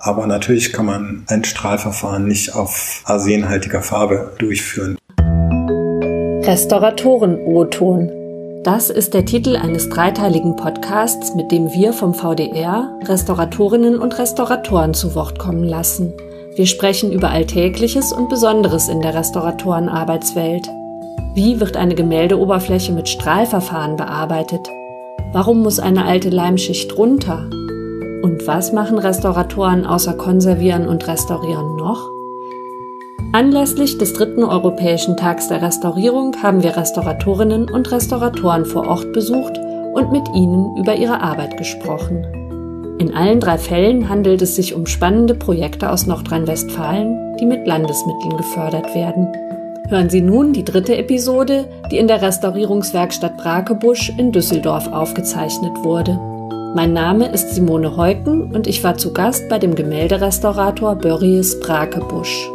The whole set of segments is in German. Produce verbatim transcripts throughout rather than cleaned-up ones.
Aber natürlich kann man ein Strahlverfahren nicht auf arsenhaltiger Farbe durchführen. Restauratoren-O-Ton. Das ist der Titel eines dreiteiligen Podcasts, mit dem wir vom V D R Restauratorinnen und Restauratoren zu Wort kommen lassen. Wir sprechen über Alltägliches und Besonderes in der Restauratorenarbeitswelt. Wie wird eine Gemäldeoberfläche mit Strahlverfahren bearbeitet? Warum muss eine alte Leimschicht runter? Und was machen Restauratoren außer Konservieren und Restaurieren noch? Anlässlich des dritten Europäischen Tags der Restaurierung haben wir Restauratorinnen und Restauratoren vor Ort besucht und mit ihnen über ihre Arbeit gesprochen. In allen drei Fällen handelt es sich um spannende Projekte aus Nordrhein-Westfalen, die mit Landesmitteln gefördert werden. Hören Sie nun die dritte Episode, die in der Restaurierungswerkstatt Brakebusch in Düsseldorf aufgezeichnet wurde. Mein Name ist Simone Heuken und ich war zu Gast bei dem Gemälderestaurator Börries Brakebusch.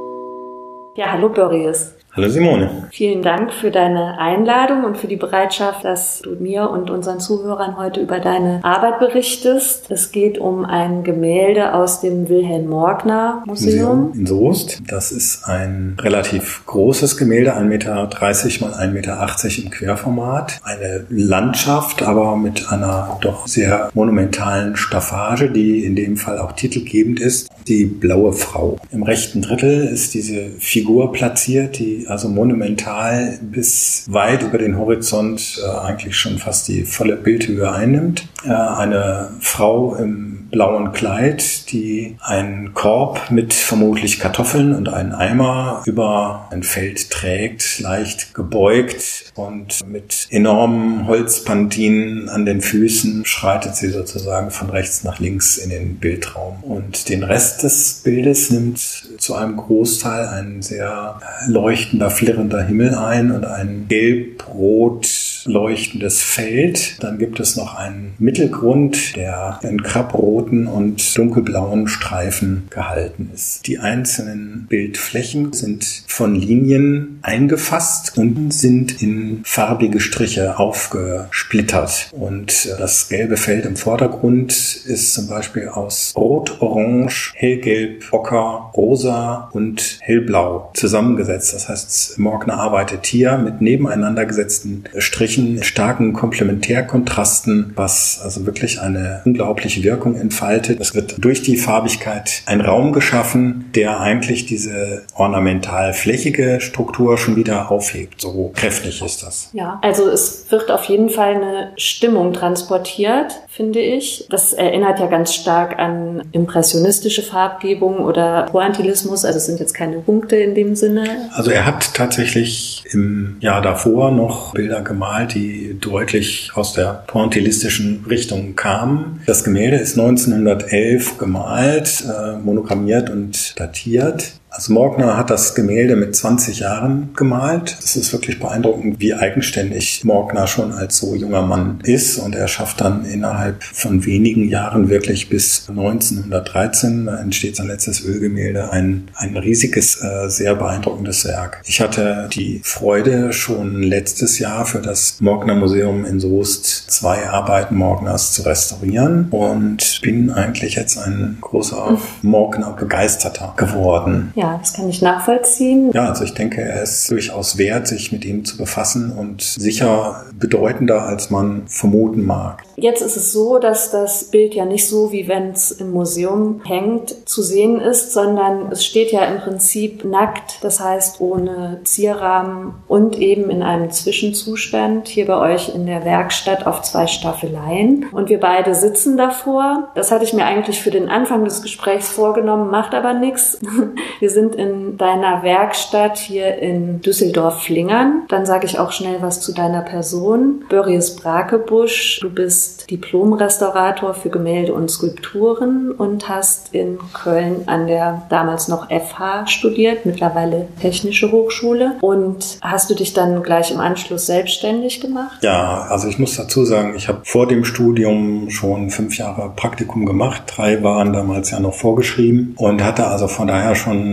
Ja, hallo Börries. Hallo Simone. Vielen Dank für deine Einladung und für die Bereitschaft, dass du mir und unseren Zuhörern heute über deine Arbeit berichtest. Es geht um ein Gemälde aus dem Wilhelm-Morgner-Museum. Museum in Soest. Das ist ein relativ großes Gemälde, ein Meter dreißig mal ein Meter achtzig im Querformat. Eine Landschaft, aber mit einer doch sehr monumentalen Staffage, die in dem Fall auch titelgebend ist. Die blaue Frau. Im rechten Drittel ist diese Figur platziert, die also monumental bis weit über den Horizont äh, eigentlich schon fast die volle Bildhöhe einnimmt. Äh, eine Frau im blauen Kleid, die einen Korb mit vermutlich Kartoffeln und einen Eimer über ein Feld trägt, leicht gebeugt und mit enormen Holzpantinen an den Füßen schreitet sie sozusagen von rechts nach links in den Bildraum. Und den Rest des Bildes nimmt zu einem Großteil ein sehr leuchtender, flirrender Himmel ein und ein gelb-rot leuchtendes Feld. Dann gibt es noch einen Mittelgrund, der in krabroten und dunkelblauen Streifen gehalten ist. Die einzelnen Bildflächen sind von Linien eingefasst und sind in farbige Striche aufgesplittert. Und das gelbe Feld im Vordergrund ist zum Beispiel aus Rot, Orange, Hellgelb, Ocker, Rosa und Hellblau zusammengesetzt. Das heißt, Morgner arbeitet hier mit nebeneinander gesetzten Strichen, starken Komplementärkontrasten, was also wirklich eine unglaubliche Wirkung entfaltet. Es wird durch die Farbigkeit ein Raum geschaffen, der eigentlich diese ornamental flächige Struktur schon wieder aufhebt. So kräftig ist das. Ja, also es wird auf jeden Fall eine Stimmung transportiert, finde ich. Das erinnert ja ganz stark an impressionistische Farbgebung oder Pointillismus. Also es sind jetzt keine Punkte in dem Sinne. Also er hat tatsächlich im Jahr davor noch Bilder gemalt, die deutlich aus der pointillistischen Richtung kamen. Das Gemälde ist neunzehnhundertelf gemalt, äh, monogrammiert und datiert. Also Morgner hat das Gemälde mit zwanzig Jahren gemalt. Es ist wirklich beeindruckend, wie eigenständig Morgner schon als so junger Mann ist. Und er schafft dann innerhalb von wenigen Jahren wirklich bis neunzehnhundertdreizehn, da entsteht sein letztes Ölgemälde, ein, ein riesiges, äh, sehr beeindruckendes Werk. Ich hatte die Freude, schon letztes Jahr für das Morgner Museum in Soest zwei Arbeiten Morgners zu restaurieren und bin eigentlich jetzt ein großer Morgner-Begeisterter geworden. Ja, das kann ich nachvollziehen. Ja, also ich denke, er ist durchaus wert, sich mit ihm zu befassen und sicher bedeutender, als man vermuten mag. Jetzt ist es so, dass das Bild ja nicht so, wie wenn es im Museum hängt, zu sehen ist, sondern es steht ja im Prinzip nackt, das heißt ohne Zierrahmen und eben in einem Zwischenzustand hier bei euch in der Werkstatt auf zwei Staffeleien. Und wir beide sitzen davor. Das hatte ich mir eigentlich für den Anfang des Gesprächs vorgenommen, macht aber nichts. Wir sind in deiner Werkstatt hier in Düsseldorf-Flingern. Dann sage ich auch schnell was zu deiner Person. Börries Brakebusch, du bist Diplom-Restaurator für Gemälde und Skulpturen und hast in Köln an der damals noch F H studiert, mittlerweile Technische Hochschule. Und hast du dich dann gleich im Anschluss selbstständig gemacht? Ja, also ich muss dazu sagen, ich habe vor dem Studium schon fünf Jahre Praktikum gemacht. Drei waren damals ja noch vorgeschrieben und hatte also von daher schon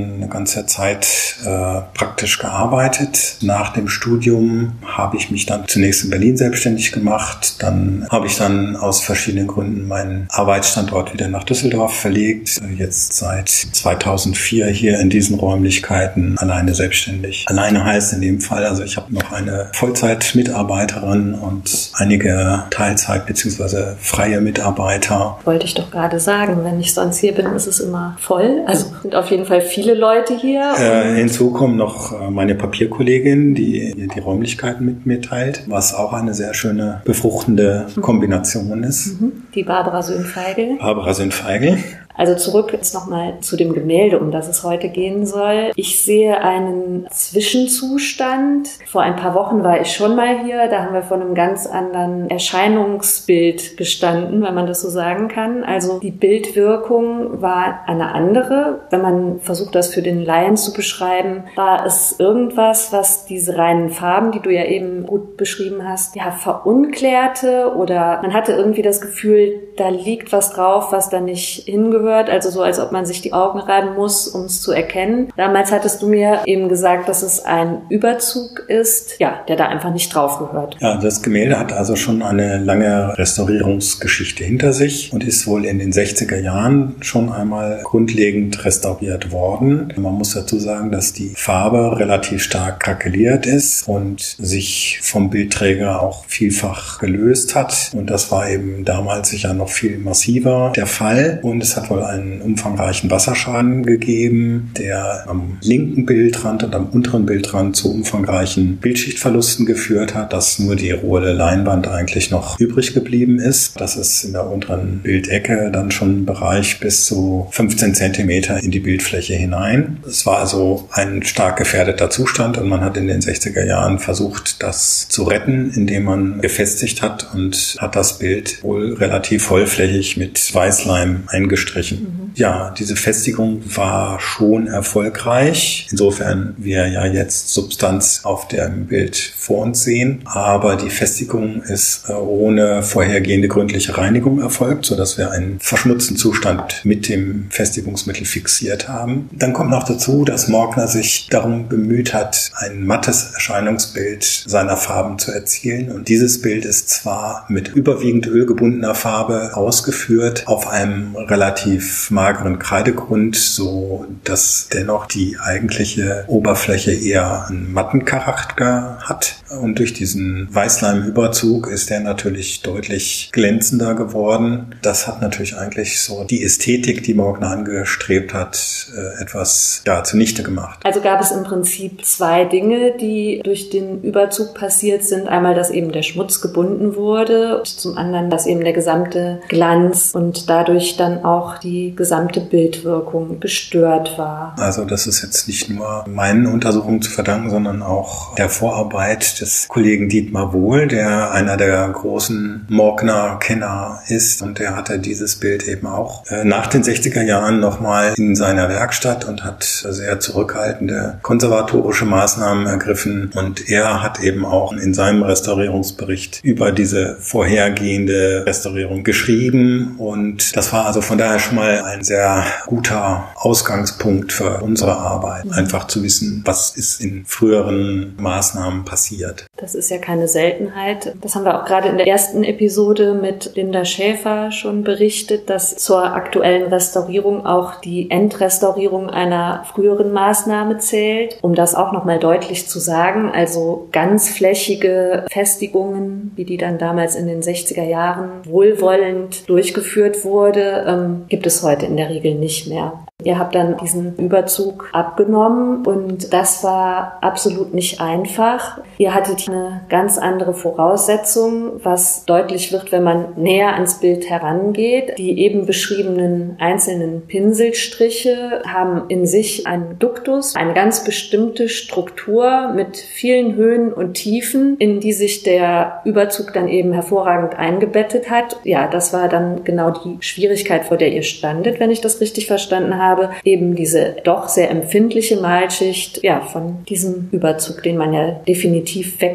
dann eine ganze Zeit äh, praktisch gearbeitet. Nach dem Studium habe ich mich dann zunächst in Berlin selbstständig gemacht. Dann habe ich dann aus verschiedenen Gründen meinen Arbeitsstandort wieder nach Düsseldorf verlegt. Jetzt seit zweitausendvier hier in diesen Räumlichkeiten alleine selbstständig. Alleine heißt in dem Fall, also ich habe noch eine Vollzeitmitarbeiterin und einige Teilzeit- bzw. freie Mitarbeiter. Wollte ich doch gerade sagen, wenn ich sonst hier bin, ist es immer voll. Also sind auf jeden Fall viele Leute hier. Äh, hinzu kommen noch meine Papierkollegin, die die Räumlichkeiten mit mir teilt, was auch eine sehr schöne, befruchtende Kombination ist. Die Barbara Söhnfeigl. Barbara Söhnfeigl. Also zurück jetzt nochmal zu dem Gemälde, um das es heute gehen soll. Ich sehe einen Zwischenzustand. Vor ein paar Wochen war ich schon mal hier. Da haben wir vor einem ganz anderen Erscheinungsbild gestanden, wenn man das so sagen kann. Also die Bildwirkung war eine andere. Wenn man versucht, das für den Laien zu beschreiben, war es irgendwas, was diese reinen Farben, die du ja eben gut beschrieben hast, ja, verunklärte, oder man hatte irgendwie das Gefühl, da liegt was drauf, was da nicht hingehört. Also so, als ob man sich die Augen reiben muss, um es zu erkennen. Damals hattest du mir eben gesagt, dass es ein Überzug ist, ja, der da einfach nicht drauf gehört. Ja, das Gemälde hat also schon eine lange Restaurierungsgeschichte hinter sich und ist wohl in den sechziger Jahren schon einmal grundlegend restauriert worden. Man muss dazu sagen, dass die Farbe relativ stark krakeliert ist und sich vom Bildträger auch vielfach gelöst hat. Und das war eben damals sicher noch viel massiver der Fall. Und es hat wohl einen umfangreichen Wasserschaden gegeben, der am linken Bildrand und am unteren Bildrand zu umfangreichen Bildschichtverlusten geführt hat, dass nur die rohe Leinwand eigentlich noch übrig geblieben ist. Das ist in der unteren Bildecke dann schon ein Bereich bis zu fünfzehn Zentimeter in die Bildfläche hinein. Es war also ein stark gefährdeter Zustand und man hat in den sechziger Jahren versucht, das zu retten, indem man gefestigt hat und hat das Bild wohl relativ vollflächig mit Weißleim eingestrichen. Mhm. Ja, diese Festigung war schon erfolgreich, insofern wir ja jetzt Substanz auf dem Bild vor uns sehen, aber die Festigung ist ohne vorhergehende gründliche Reinigung erfolgt, sodass wir einen verschmutzten Zustand mit dem Festigungsmittel fixiert haben. Dann kommt noch dazu, dass Morgner sich darum bemüht hat, ein mattes Erscheinungsbild seiner Farben zu erzielen, und dieses Bild ist zwar mit überwiegend ölgebundener Farbe ausgeführt, auf einem relativ mageren Kreidegrund, so dass dennoch die eigentliche Oberfläche eher einen matten Charakter hat. Und durch diesen Weißleimüberzug ist der natürlich deutlich glänzender geworden. Das hat natürlich eigentlich so die Ästhetik, die Morgner angestrebt hat, etwas ja, zunichte gemacht. Also gab es im Prinzip zwei Dinge, die durch den Überzug passiert sind. Einmal, dass eben der Schmutz gebunden wurde, und zum anderen, dass eben der gesamte Glanz und dadurch dann auch die gesamte Bildwirkung gestört war. Also das ist jetzt nicht nur meinen Untersuchungen zu verdanken, sondern auch der Vorarbeit des Kollegen Dietmar Wohl, der einer der großen Morgner-Kenner ist, und der hatte dieses Bild eben auch nach den sechziger Jahren nochmal in seiner Werkstatt und hat sehr zurückhaltende konservatorische Maßnahmen ergriffen, und er hat eben auch in seinem Restaurierungsbericht über diese vorhergehende Restaurierung geschrieben, und das war also von daher schon mal ein sehr guter Ausgangspunkt für unsere Arbeit, einfach zu wissen, was ist in früheren Maßnahmen passiert. Das ist ja keine Seltenheit. Das haben wir auch gerade in der ersten Episode mit Linda Schäfer schon berichtet, dass zur aktuellen Restaurierung auch die Endrestaurierung einer früheren Maßnahme zählt. Um das auch nochmal deutlich zu sagen, also ganzflächige Festigungen, wie die dann damals in den sechziger Jahren wohlwollend durchgeführt wurde, ähm, gibt es heute in der Regel nicht mehr. Ihr habt dann diesen Überzug abgenommen, und das war absolut nicht einfach. Ihr hattet eine ganz andere Voraussetzung, was deutlich wird, wenn man näher ans Bild herangeht. Die eben beschriebenen einzelnen Pinselstriche haben in sich einen Duktus, eine ganz bestimmte Struktur mit vielen Höhen und Tiefen, in die sich der Überzug dann eben hervorragend eingebettet hat. Ja, das war dann genau die Schwierigkeit, vor der ihr standet, wenn ich das richtig verstanden habe. Habe, eben diese doch sehr empfindliche Malschicht, ja, von diesem Überzug, den man ja definitiv weg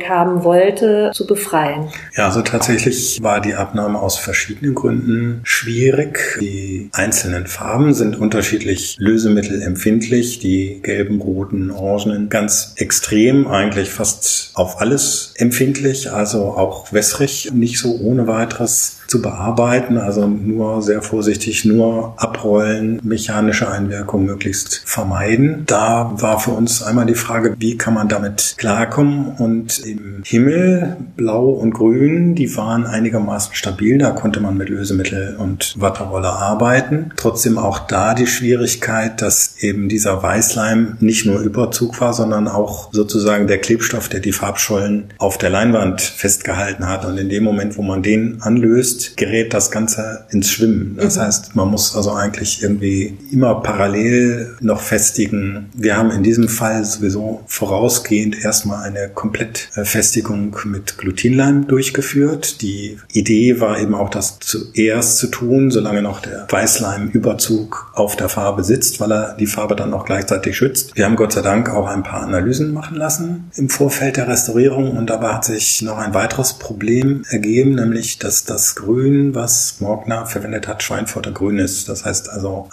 weghaben wollte, zu befreien? Ja, also tatsächlich war die Abnahme aus verschiedenen Gründen schwierig. Die einzelnen Farben sind unterschiedlich lösemittelempfindlich. Die gelben, roten, orangenen ganz extrem, eigentlich fast auf alles empfindlich, also auch wässrig, nicht so ohne weiteres zu bearbeiten, also nur sehr vorsichtig, nur abrollen, mechanische Einwirkung möglichst vermeiden. Da war für uns einmal die Frage, wie kann man damit klarkommen, und im Himmel, blau und grün, die waren einigermaßen stabil, da konnte man mit Lösemittel und Watterolle arbeiten. Trotzdem auch da die Schwierigkeit, dass eben dieser Weißleim nicht nur Überzug war, sondern auch sozusagen der Klebstoff, der die Farbschollen auf der Leinwand festgehalten hat, und in dem Moment, wo man den anlöst, gerät das Ganze ins Schwimmen. Das mhm. heißt, man muss also eigentlich irgendwie immer parallel noch festigen. Wir haben in diesem Fall sowieso vorausgehend erstmal eine Komplettfestigung mit Glutinleim durchgeführt. Die Idee war eben auch, das zuerst zu tun, solange noch der Weißleimüberzug auf der Farbe sitzt, weil er die Farbe dann auch gleichzeitig schützt. Wir haben Gott sei Dank auch ein paar Analysen machen lassen im Vorfeld der Restaurierung, und dabei hat sich noch ein weiteres Problem ergeben, nämlich, dass das Grün, was Morgner verwendet hat, Schweinfurter Grün ist. Das heißt also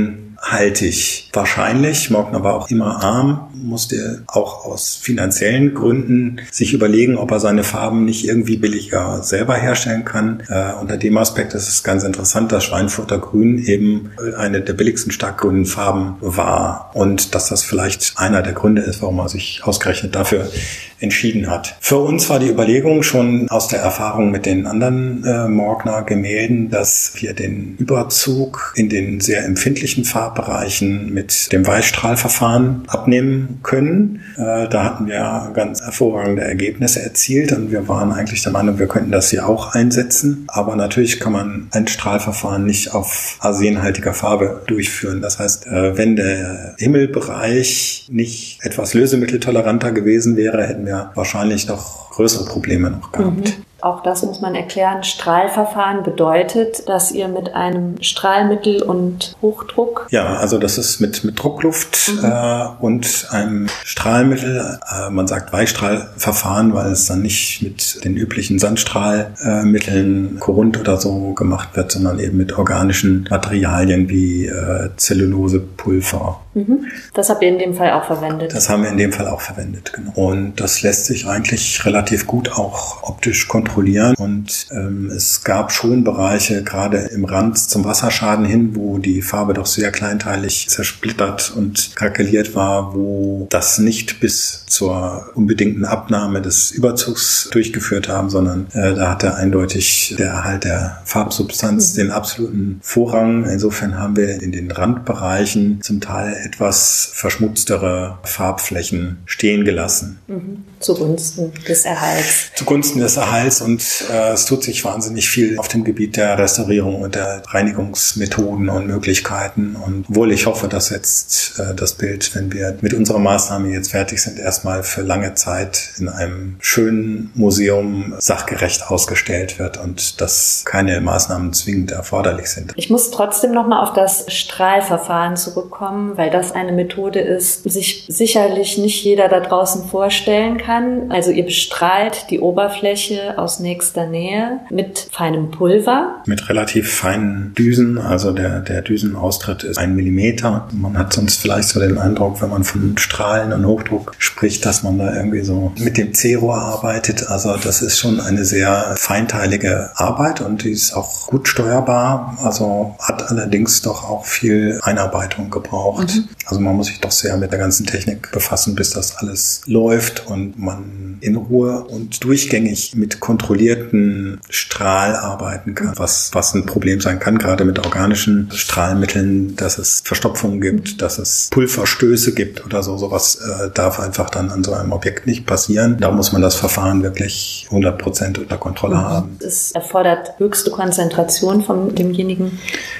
arsenhaltig. Wahrscheinlich, Morgner war auch immer arm, musste auch aus finanziellen Gründen sich überlegen, ob er seine Farben nicht irgendwie billiger selber herstellen kann. Äh, unter dem Aspekt ist es ganz interessant, dass Schweinfurter Grün eben eine der billigsten starkgrünen Farben war, und dass das vielleicht einer der Gründe ist, warum er sich ausgerechnet dafür entschieden hat. Für uns war die Überlegung schon aus der Erfahrung mit den anderen äh, Morgner-Gemälden, dass wir den Überzug in den sehr empfindlichen Farbbereichen mit dem Weichstrahlverfahren abnehmen können. Äh, da hatten wir ganz hervorragende Ergebnisse erzielt, und wir waren eigentlich der Meinung, wir könnten das hier auch einsetzen. Aber natürlich kann man ein Strahlverfahren nicht auf arsenhaltiger Farbe durchführen. Das heißt, äh, wenn der Himmelbereich nicht etwas lösemitteltoleranter gewesen wäre, hätten wir ja wahrscheinlich noch größere Probleme noch gehabt. Mhm. Auch das muss man erklären. Strahlverfahren bedeutet, dass ihr mit einem Strahlmittel und Hochdruck... Ja, also das ist mit, mit Druckluft mhm. äh, und einem Strahlmittel. Äh, man sagt Weichstrahlverfahren, weil es dann nicht mit den üblichen Sandstrahlmitteln, äh, Korund oder so gemacht wird, sondern eben mit organischen Materialien wie äh, Zellulosepulver. Mhm. Das habt ihr in dem Fall auch verwendet? Das haben wir in dem Fall auch verwendet, genau. Und das lässt sich eigentlich relativ gut auch optisch kontrollieren. Und ähm, es gab schon Bereiche, gerade im Rand zum Wasserschaden hin, wo die Farbe doch sehr kleinteilig zersplittert und krakeliert war, wo das nicht bis zur unbedingten Abnahme des Überzugs durchgeführt haben, sondern äh, da hatte eindeutig der Erhalt der Farbsubstanz mhm. den absoluten Vorrang. Insofern haben wir in den Randbereichen zum Teil etwas verschmutztere Farbflächen stehen gelassen. Mhm. Zugunsten des Erhalts. Zugunsten des Erhalts, und äh, es tut sich wahnsinnig viel auf dem Gebiet der Restaurierung und der Reinigungsmethoden und Möglichkeiten. Und obwohl ich hoffe, dass jetzt äh, das Bild, wenn wir mit unserer Maßnahme jetzt fertig sind, erstmal für lange Zeit in einem schönen Museum sachgerecht ausgestellt wird und dass keine Maßnahmen zwingend erforderlich sind. Ich muss trotzdem nochmal auf das Strahlverfahren zurückkommen, weil das eine Methode ist, die sich sicherlich nicht jeder da draußen vorstellen kann. Also ihr bestrahlt die Oberfläche aus nächster Nähe mit feinem Pulver. Mit relativ feinen Düsen, also der, der Düsenaustritt ist ein Millimeter. Man hat sonst vielleicht so den Eindruck, wenn man von Strahlen und Hochdruck spricht, dass man da irgendwie so mit dem C-Rohr arbeitet. Also das ist schon eine sehr feinteilige Arbeit, und die ist auch gut steuerbar, also hat allerdings doch auch viel Einarbeitung gebraucht. Mhm. Also man muss sich doch sehr mit der ganzen Technik befassen, bis das alles läuft und man in Ruhe und durchgängig mit kontrollierten Strahl arbeiten kann, was, was ein Problem sein kann, gerade mit organischen Strahlmitteln, dass es Verstopfungen gibt, dass es Pulverstöße gibt oder so. Sowas äh, darf einfach dann an so einem Objekt nicht passieren. Da muss man das Verfahren wirklich hundert Prozent unter Kontrolle haben. Es erfordert höchste Konzentration von demjenigen,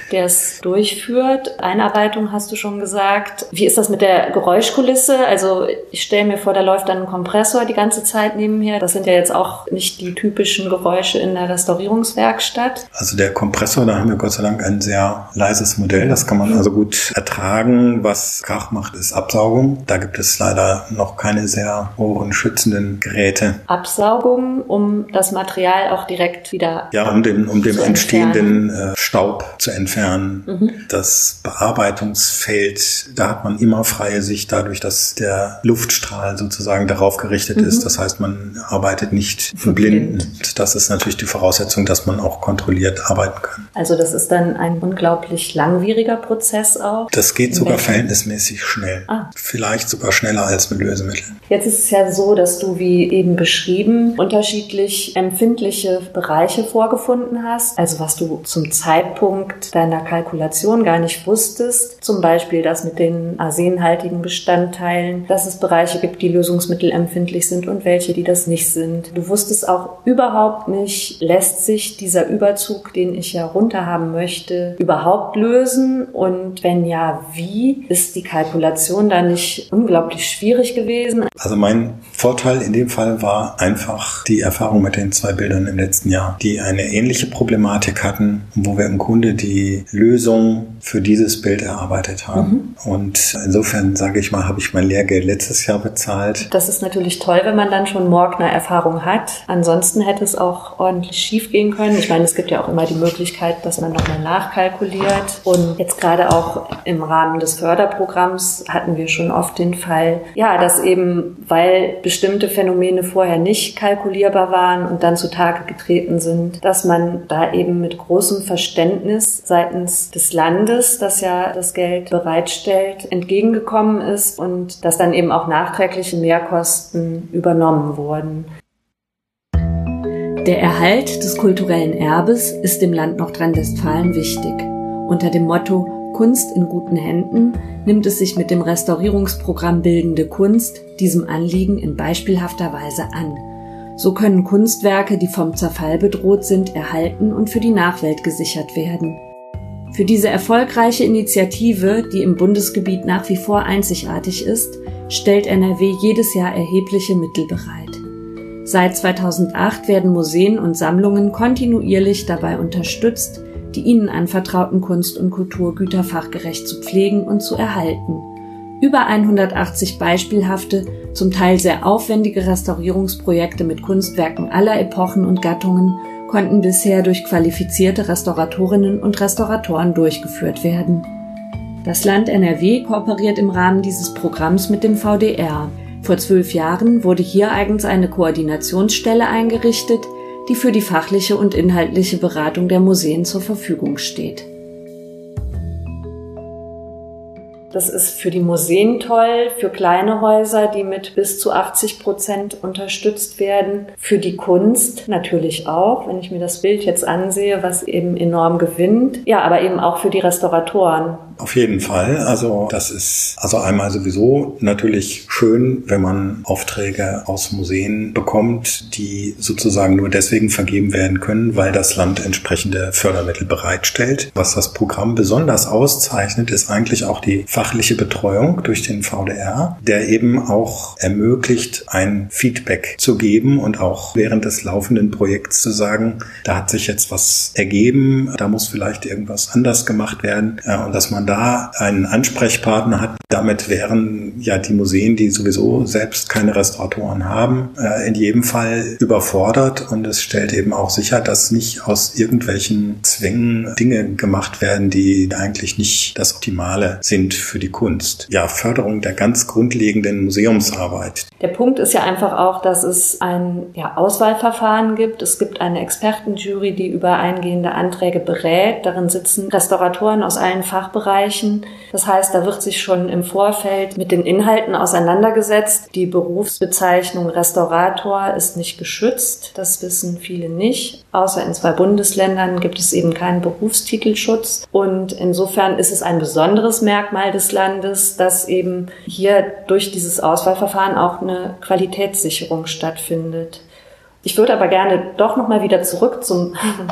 der es durchführt. Einarbeitung hast du schon gesagt. Wie ist das mit der Geräuschkulisse? Also ich stelle mir vor, da läuft dann ein Kompressor die ganze Zeit nebenher. Das sind ja jetzt auch nicht die typischen Geräusche in der Restaurierungswerkstatt. Also der Kompressor, da haben wir Gott sei Dank ein sehr leises Modell. Das kann man also gut ertragen. Was Krach macht, ist Absaugung. Da gibt es leider noch keine sehr ohrenschützenden Geräte. Absaugung, um das Material auch direkt wieder Ja, um den, um dem entstehenden äh, Staub zu entfernen. Mhm. Das Bearbeitungsfeld, da hat man immer freie Sicht dadurch, dass der Luftstrahl sozusagen darauf gerichtet mhm. ist. Das heißt, man arbeitet nicht blind. Das ist natürlich die Voraussetzung, dass man auch kontrolliert arbeiten kann. Also das ist dann ein unglaublich langwieriger Prozess auch? Das geht sogar verhältnismäßig schnell. Ah. Vielleicht sogar schneller als mit Lösemitteln. Jetzt ist es ja so, dass du, wie eben beschrieben, unterschiedlich empfindliche Bereiche vorgefunden hast. Also was du zum Zeitpunkt deiner Kalkulation gar nicht wusstest. Zum Beispiel das mit den arsenhaltigen Bestandteilen, dass es Bereiche gibt, die lösungsmittelempfindlich sind und welche, die das nicht sind. Du wusstest auch überhaupt nicht, lässt sich dieser Überzug, den ich ja runterhaben möchte, überhaupt lösen? Und wenn ja, wie? Ist die Kalkulation da nicht unglaublich schwierig gewesen? Also mein Vorteil in dem Fall war einfach die Erfahrung mit den zwei Bildern im letzten Jahr, die eine ähnliche Problematik hatten, wo wir im Grunde die Lösung für dieses Bild erarbeitet haben. Mhm. Und insofern, sage ich mal, habe ich mein Lehrgeld letztes Jahr bezahlt. Das ist natürlich toll, wenn man dann schon Morgner-Erfahrung hat. Ansonsten hätte es auch ordentlich schief gehen können. Ich meine, es gibt ja auch immer die Möglichkeit, dass man nochmal nachkalkuliert. Und jetzt gerade auch im Rahmen des Förderprogramms hatten wir schon oft den Fall, ja, dass eben, weil bestimmte Phänomene vorher nicht kalkulierbar waren und dann zutage getreten sind, dass man da eben mit großem Verständnis seitens des Landes, das ja das Geld bereitstellt, entgegengekommen ist und dass dann eben auch nachträgliche Mehrkosten übernommen wurden. Der Erhalt des kulturellen Erbes ist dem Land Nordrhein-Westfalen wichtig. Unter dem Motto Kunst in guten Händen nimmt es sich mit dem Restaurierungsprogramm Bildende Kunst diesem Anliegen in beispielhafter Weise an. So können Kunstwerke, die vom Zerfall bedroht sind, erhalten und für die Nachwelt gesichert werden. Für diese erfolgreiche Initiative, die im Bundesgebiet nach wie vor einzigartig ist, stellt N R W jedes Jahr erhebliche Mittel bereit. Seit zweitausendacht werden Museen und Sammlungen kontinuierlich dabei unterstützt, die ihnen anvertrauten Kunst- und Kulturgüter fachgerecht zu pflegen und zu erhalten. Über hundertachtzig beispielhafte, zum Teil sehr aufwendige Restaurierungsprojekte mit Kunstwerken aller Epochen und Gattungen konnten bisher durch qualifizierte Restauratorinnen und Restauratoren durchgeführt werden. Das Land N R W kooperiert im Rahmen dieses Programms mit dem V D R. Vor zwölf Jahren wurde hier eigens eine Koordinationsstelle eingerichtet, die für die fachliche und inhaltliche Beratung der Museen zur Verfügung steht. Das ist für die Museen toll, für kleine Häuser, die mit bis zu achtzig Prozent unterstützt werden. Für die Kunst natürlich auch, wenn ich mir das Bild jetzt ansehe, was eben enorm gewinnt. Ja, aber eben auch für die Restauratoren. Auf jeden Fall. Also das ist also einmal sowieso natürlich schön, wenn man Aufträge aus Museen bekommt, die sozusagen nur deswegen vergeben werden können, weil das Land entsprechende Fördermittel bereitstellt. Was das Programm besonders auszeichnet, ist eigentlich auch die fachliche Betreuung durch den V D R, der eben auch ermöglicht, ein Feedback zu geben und auch während des laufenden Projekts zu sagen, da hat sich jetzt was ergeben, da muss vielleicht irgendwas anders gemacht werden und dass man da einen Ansprechpartner hat. Damit wären ja die Museen, die sowieso selbst keine Restauratoren haben, in jedem Fall überfordert und es stellt eben auch sicher, dass nicht aus irgendwelchen Zwängen Dinge gemacht werden, die eigentlich nicht das Optimale sind für die Kunst. Ja, Förderung der ganz grundlegenden Museumsarbeit. Der Punkt ist ja einfach auch, dass es ein ja, Auswahlverfahren gibt. Es gibt eine Expertenjury, die über eingehende Anträge berät. Darin sitzen Restauratoren aus allen Fachbereichen. Das heißt, da wird sich schon im Vorfeld mit den Inhalten auseinandergesetzt. Die Berufsbezeichnung Restaurator ist nicht geschützt. Das wissen viele nicht. Außer in zwei Bundesländern gibt es eben keinen Berufstitelschutz. Und insofern ist es ein besonderes Merkmal des Landes, dass eben hier durch dieses Auswahlverfahren auch eine Qualitätssicherung stattfindet. Ich würde aber gerne doch nochmal wieder zurück zum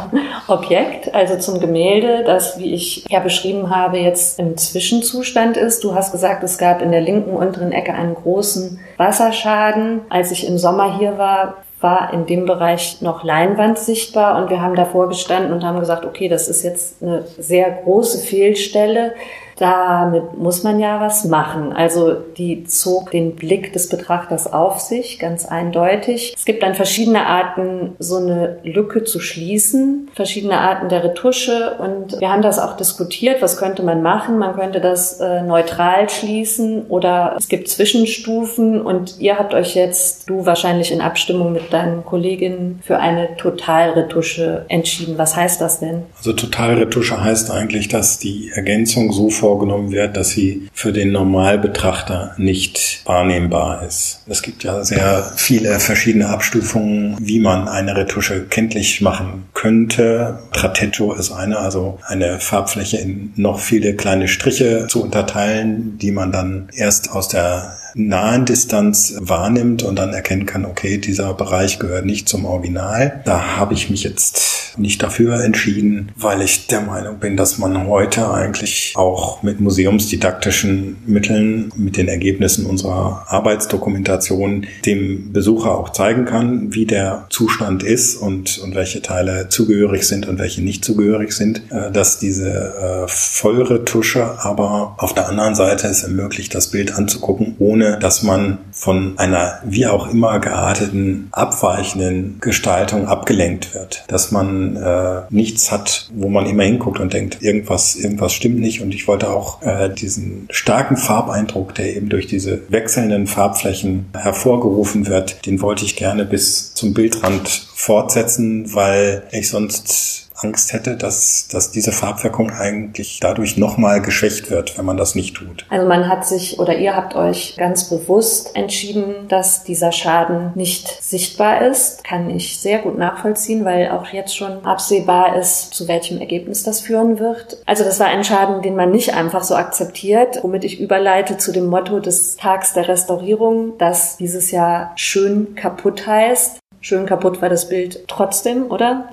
Objekt, also zum Gemälde, das, wie ich ja beschrieben habe, jetzt im Zwischenzustand ist. Du hast gesagt, es gab in der linken unteren Ecke einen großen Wasserschaden. Als ich im Sommer hier war, war in dem Bereich noch Leinwand sichtbar und wir haben davor gestanden und haben gesagt, okay, das ist jetzt eine sehr große Fehlstelle. Damit muss man ja was machen. Also die zog den Blick des Betrachters auf sich, ganz eindeutig. Es gibt dann verschiedene Arten, so eine Lücke zu schließen, verschiedene Arten der Retusche und wir haben das auch diskutiert, was könnte man machen. Man könnte das äh, neutral schließen oder es gibt Zwischenstufen und ihr habt euch jetzt, du wahrscheinlich in Abstimmung mit deinen Kolleginnen, für eine Totalretusche entschieden. Was heißt das denn? Also Totalretusche heißt eigentlich, dass die Ergänzung so vorgenommen wird, dass sie für den Normalbetrachter nicht wahrnehmbar ist. Es gibt ja sehr viele verschiedene Abstufungen, wie man eine Retusche kenntlich machen könnte. Trattegio ist eine, also eine Farbfläche in noch viele kleine Striche zu unterteilen, die man dann erst aus der nahen Distanz wahrnimmt und dann erkennen kann, okay, dieser Bereich gehört nicht zum Original. Da habe ich mich jetzt nicht dafür entschieden, weil ich der Meinung bin, dass man heute eigentlich auch mit museumsdidaktischen Mitteln, mit den Ergebnissen unserer Arbeitsdokumentation dem Besucher auch zeigen kann, wie der Zustand ist und, und welche Teile zugehörig sind und welche nicht zugehörig sind, dass diese äh, Vollretusche aber auf der anderen Seite es ermöglicht, das Bild anzugucken, ohne dass man von einer wie auch immer gearteten, abweichenden Gestaltung abgelenkt wird. Dass man äh, nichts hat, wo man immer hinguckt und denkt, irgendwas, irgendwas stimmt nicht. Und ich wollte auch äh, diesen starken Farbeindruck, der eben durch diese wechselnden Farbflächen hervorgerufen wird, den wollte ich gerne bis zum Bildrand fortsetzen, weil ich sonst Angst hätte, dass, dass diese Farbwirkung eigentlich dadurch nochmal geschwächt wird, wenn man das nicht tut. Also man hat sich oder ihr habt euch ganz bewusst entschieden, dass dieser Schaden nicht sichtbar ist. Kann ich sehr gut nachvollziehen, weil auch jetzt schon absehbar ist, zu welchem Ergebnis das führen wird. Also das war ein Schaden, den man nicht einfach so akzeptiert, womit ich überleite zu dem Motto des Tags der Restaurierung, das dieses Jahr schön kaputt heißt. Schön kaputt war das Bild trotzdem, oder?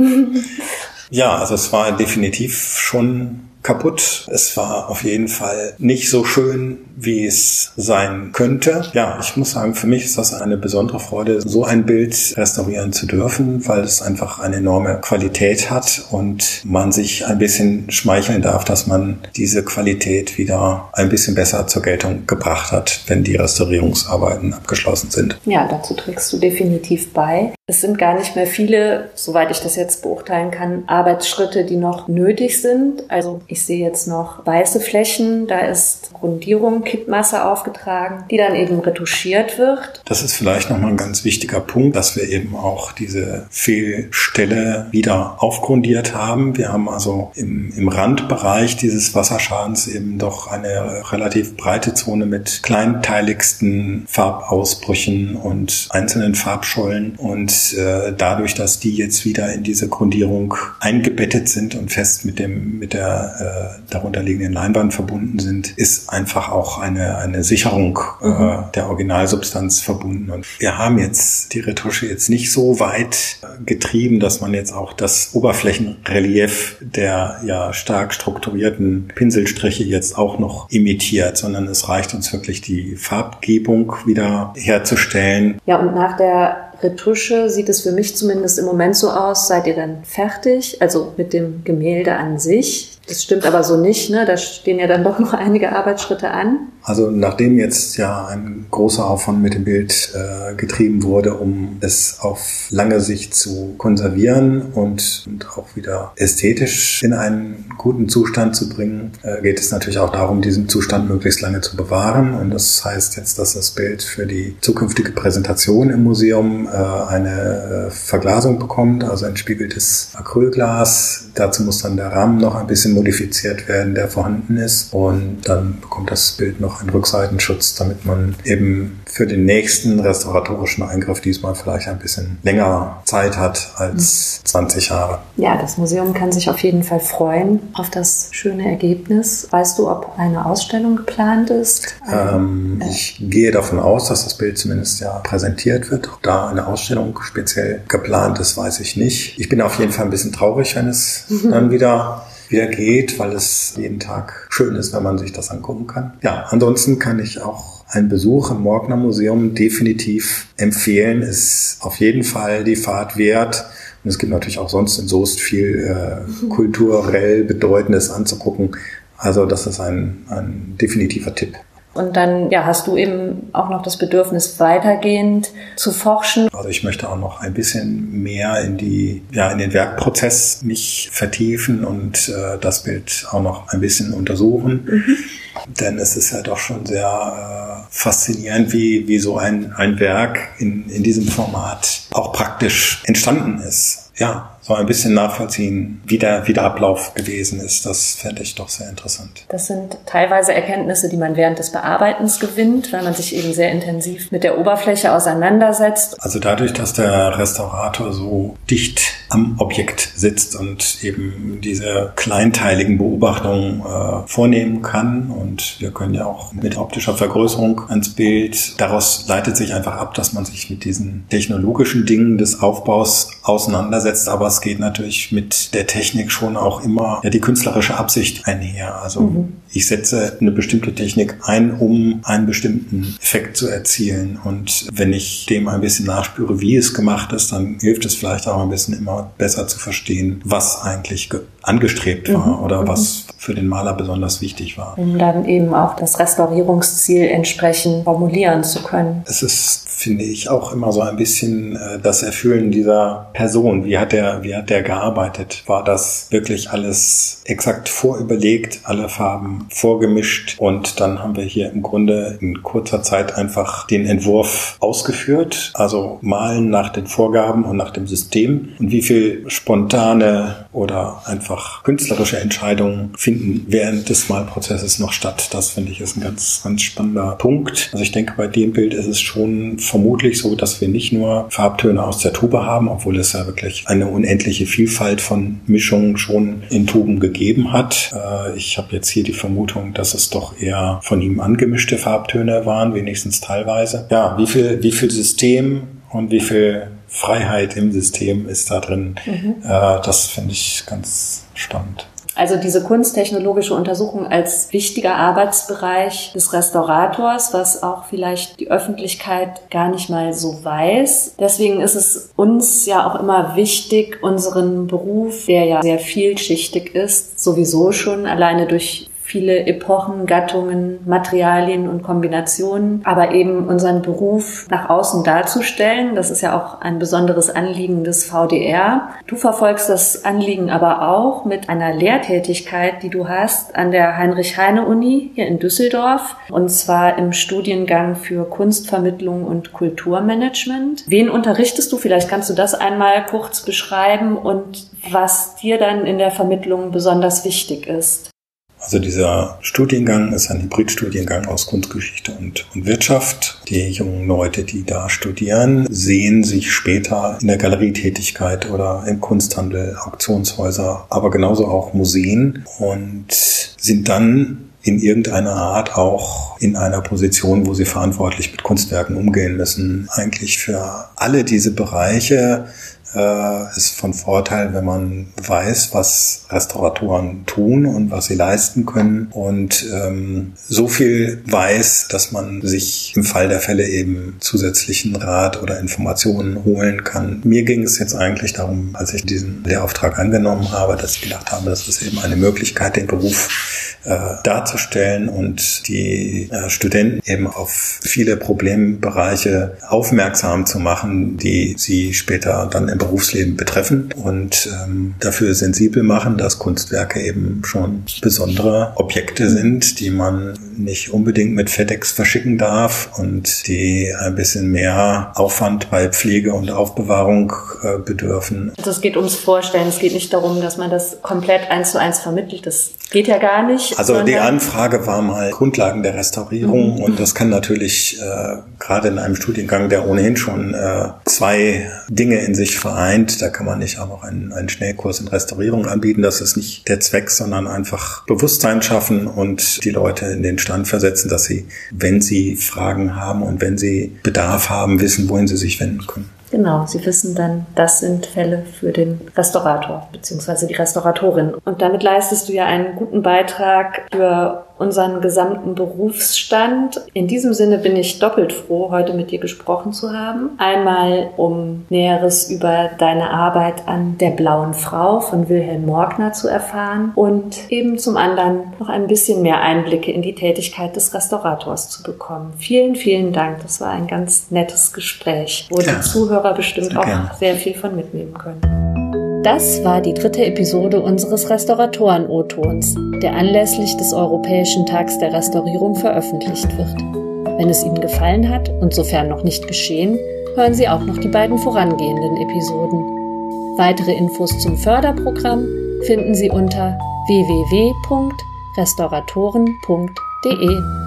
Ja, also es war definitiv schon kaputt. Es war auf jeden Fall nicht so schön, wie es sein könnte. Ja, ich muss sagen, für mich ist das eine besondere Freude, so ein Bild restaurieren zu dürfen, weil es einfach eine enorme Qualität hat und man sich ein bisschen schmeicheln darf, dass man diese Qualität wieder ein bisschen besser zur Geltung gebracht hat, wenn die Restaurierungsarbeiten abgeschlossen sind. Ja, dazu trägst du definitiv bei. Es sind gar nicht mehr viele, soweit ich das jetzt beurteilen kann, Arbeitsschritte, die noch nötig sind. Also ich sehe jetzt noch weiße Flächen, da ist Grundierung, Kittmasse aufgetragen, die dann eben retuschiert wird. Das ist vielleicht nochmal ein ganz wichtiger Punkt, dass wir eben auch diese Fehlstelle wieder aufgrundiert haben. Wir haben also im, im Randbereich dieses Wasserschadens eben doch eine relativ breite Zone mit kleinteiligsten Farbausbrüchen und einzelnen Farbschollen und äh, dadurch, dass die jetzt wieder in diese Grundierung eingebettet sind und fest mit dem mit der äh, darunterliegenden Leinwand verbunden sind, ist einfach auch eine eine Sicherung äh, mhm. der Originalsubstanz verbunden. Und wir haben jetzt die Retusche jetzt nicht so weit getrieben, dass man jetzt auch das Oberflächenrelief der ja stark strukturierten Pinselstriche jetzt auch noch imitiert, sondern es reicht uns wirklich, die Farbgebung wieder herzustellen. Ja, und nach der Retusche sieht es für mich zumindest im Moment so aus, seid ihr dann fertig, also mit dem Gemälde an sich. Das stimmt aber so nicht, ne? Da stehen ja dann doch noch einige Arbeitsschritte an. Also nachdem jetzt ja ein großer Aufwand mit dem Bild äh, getrieben wurde, um es auf lange Sicht zu konservieren und, und auch wieder ästhetisch in einen guten Zustand zu bringen, äh, geht es natürlich auch darum, diesen Zustand möglichst lange zu bewahren. Und das heißt jetzt, dass das Bild für die zukünftige Präsentation im Museum äh, eine äh, Verglasung bekommt, also ein spiegeltes Acrylglas. Dazu muss dann der Rahmen noch ein bisschen bisschen modifiziert werden, der vorhanden ist. Und dann bekommt das Bild noch einen Rückseitenschutz, damit man eben für den nächsten restauratorischen Eingriff diesmal vielleicht ein bisschen länger Zeit hat als zwanzig Jahre. Ja, das Museum kann sich auf jeden Fall freuen auf das schöne Ergebnis. Weißt du, ob eine Ausstellung geplant ist? Ähm, äh. Ich gehe davon aus, dass das Bild zumindest ja präsentiert wird. Ob da eine Ausstellung speziell geplant ist, weiß ich nicht. Ich bin auf jeden Fall ein bisschen traurig, wenn es mhm. dann wieder wieder geht, weil es jeden Tag schön ist, wenn man sich das angucken kann. Ja, ansonsten kann ich auch einen Besuch im Morgner Museum definitiv empfehlen. Ist auf jeden Fall die Fahrt wert. Und es gibt natürlich auch sonst in Soest viel äh, kulturell Bedeutendes anzugucken. Also das ist ein, ein definitiver Tipp. Und dann ja, hast du eben auch noch das Bedürfnis, weitergehend zu forschen. Also ich möchte auch noch ein bisschen mehr in die, ja, in den Werkprozess mich vertiefen und äh, das Bild auch noch ein bisschen untersuchen. Mhm. Denn es ist ja doch schon sehr äh, faszinierend, wie, wie so ein, ein Werk in, in diesem Format auch praktisch entstanden ist. Ja, so ein bisschen nachvollziehen, wie der, wie der Ablauf gewesen ist. Das fände ich doch sehr interessant. Das sind teilweise Erkenntnisse, die man während des Bearbeitens gewinnt, weil man sich eben sehr intensiv mit der Oberfläche auseinandersetzt. Also dadurch, dass der Restaurator so dicht am Objekt sitzt und eben diese kleinteiligen Beobachtungen äh, vornehmen kann, und wir können ja auch mit optischer Vergrößerung ans Bild, daraus leitet sich einfach ab, dass man sich mit diesen technologischen Dingen des Aufbaus auseinandersetzt, aber es geht natürlich mit der Technik schon auch immer ja, die künstlerische Absicht einher. Also mhm. ich setze eine bestimmte Technik ein, um einen bestimmten Effekt zu erzielen. Und wenn ich dem ein bisschen nachspüre, wie es gemacht ist, dann hilft es vielleicht auch ein bisschen immer besser zu verstehen, was eigentlich ge- angestrebt war mhm. oder mhm. was für den Maler besonders wichtig war. Um dann eben auch das Restaurierungsziel entsprechend formulieren zu können. Es ist, finde ich, auch immer so ein bisschen äh, das Erfüllen dieser Person. Wie hat der, wie hat der gearbeitet? War das wirklich alles exakt vorüberlegt, alle Farben vorgemischt? Und dann haben wir hier im Grunde in kurzer Zeit einfach den Entwurf ausgeführt. Also malen nach den Vorgaben und nach dem System. Und wie viel spontane oder einfach künstlerische Entscheidungen finden während des Malprozesses noch statt? Das finde ich ist ein ganz, ganz spannender Punkt. Also ich denke, bei dem Bild ist es schon vermutlich so, dass wir nicht nur Farbtöne aus der Tube haben, obwohl es ja wirklich eine unendliche Vielfalt von Mischungen schon in Tuben gegeben hat. Äh, ich habe jetzt hier die Vermutung, dass es doch eher von ihm angemischte Farbtöne waren, wenigstens teilweise. Ja, wie viel, wie viel System und wie viel Freiheit im System ist da drin? Mhm. Äh, das finde ich ganz spannend. Also diese kunsttechnologische Untersuchung als wichtiger Arbeitsbereich des Restaurators, was auch vielleicht die Öffentlichkeit gar nicht mal so weiß. Deswegen ist es uns ja auch immer wichtig, unseren Beruf, der ja sehr vielschichtig ist, sowieso schon alleine durch viele Epochen, Gattungen, Materialien und Kombinationen, aber eben unseren Beruf nach außen darzustellen. Das ist ja auch ein besonderes Anliegen des V D R. Du verfolgst das Anliegen aber auch mit einer Lehrtätigkeit, die du hast an der Heinrich-Heine-Uni hier in Düsseldorf, und zwar im Studiengang für Kunstvermittlung und Kulturmanagement. Wen unterrichtest du? Vielleicht kannst du das einmal kurz beschreiben und was dir dann in der Vermittlung besonders wichtig ist. Also dieser Studiengang ist ein Hybridstudiengang aus Kunstgeschichte und, und Wirtschaft. Die jungen Leute, die da studieren, sehen sich später in der Galerietätigkeit oder im Kunsthandel, Auktionshäuser, aber genauso auch Museen, und sind dann in irgendeiner Art auch in einer Position, wo sie verantwortlich mit Kunstwerken umgehen müssen. Eigentlich für alle diese Bereiche äh, ist von Vorteil, wenn man weiß, was Restauratoren tun und was sie leisten können, und ähm, so viel weiß, dass man sich im Fall der Fälle eben zusätzlichen Rat oder Informationen holen kann. Mir ging es jetzt eigentlich darum, als ich diesen Lehrauftrag angenommen habe, dass ich gedacht habe, das ist eben eine Möglichkeit, den Beruf äh, darzustellen und die äh, Studenten eben auf viele Problembereiche aufmerksam zu machen, die sie später dann im Berufsleben betreffen und ähm, dafür sensibel machen, dass Kunstwerke eben schon besondere Objekte sind, die man nicht unbedingt mit FedEx verschicken darf und die ein bisschen mehr Aufwand bei Pflege und Aufbewahrung äh, bedürfen. Also es geht ums Vorstellen, es geht nicht darum, dass man das komplett eins zu eins vermittelt, das geht ja gar nicht. Also die Anfrage war mal Grundlagen der Restaurierung mhm. und das kann natürlich äh, gerade in einem Studiengang, der ohnehin schon äh, zwei Dinge in sich vereint, da kann man nicht auch noch einen, einen Schnellkurs in Restaurierung anbieten. Das ist nicht der Zweck, sondern einfach Bewusstsein schaffen und die Leute in den Stand versetzen, dass sie, wenn sie Fragen haben und wenn sie Bedarf haben, wissen, wohin sie sich wenden können. Genau, sie wissen dann, das sind Fälle für den Restaurator bzw. die Restauratorin. Und damit leistest du ja einen guten Beitrag für unseren gesamten Berufsstand. In diesem Sinne bin ich doppelt froh, heute mit dir gesprochen zu haben. Einmal, um Näheres über deine Arbeit an der Blauen Frau von Wilhelm Morgner zu erfahren und eben zum anderen noch ein bisschen mehr Einblicke in die Tätigkeit des Restaurators zu bekommen. Vielen, vielen Dank. Das war ein ganz nettes Gespräch, wo ja. die Zuhörer bestimmt auch ja. sehr viel von mitnehmen können. Das war die dritte Episode unseres Restauratoren-O-Tons, der anlässlich des Europäischen Tags der Restaurierung veröffentlicht wird. Wenn es Ihnen gefallen hat und sofern noch nicht geschehen, hören Sie auch noch die beiden vorangehenden Episoden. Weitere Infos zum Förderprogramm finden Sie unter w w w punkt restauratoren punkt d e.